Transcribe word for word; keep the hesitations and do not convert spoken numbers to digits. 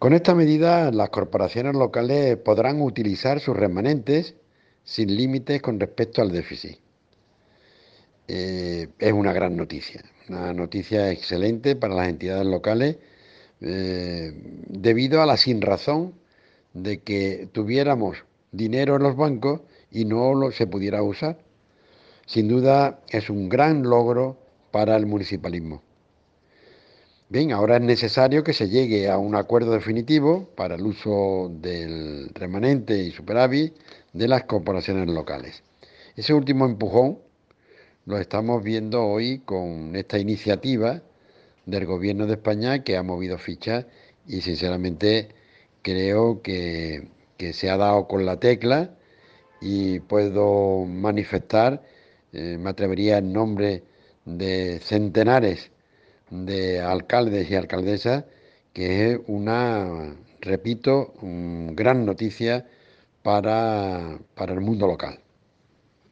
Con esta medida, las corporaciones locales podrán utilizar sus remanentes sin límites con respecto al déficit. Eh, es una gran noticia, una noticia excelente para las entidades locales, eh, debido a la sinrazón de que tuviéramos dinero en los bancos y no lo, se pudiera usar. Sin duda es un gran logro para el municipalismo. Bien, ahora es necesario que se llegue a un acuerdo definitivo para el uso del remanente y superávit de las corporaciones locales. Ese último empujón lo estamos viendo hoy con esta iniciativa del Gobierno de España que ha movido fichas y sinceramente creo que, que se ha dado con la tecla y puedo manifestar, eh, me atrevería en nombre de centenares de alcaldes y alcaldesas, que es una, repito, un gran noticia para, para el mundo local.